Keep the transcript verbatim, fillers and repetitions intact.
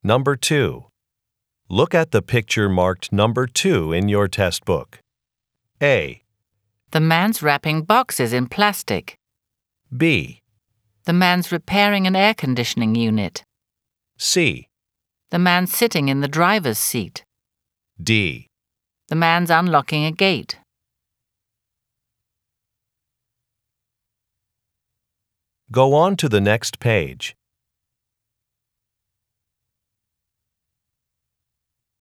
Number two. Look at the picture marked number two in your test book. A. The man's wrapping boxes in plastic. B. The man's repairing an air conditioning unit. C. The man's sitting in the driver's seat. D. The man's unlocking a gate. Go on to the next page.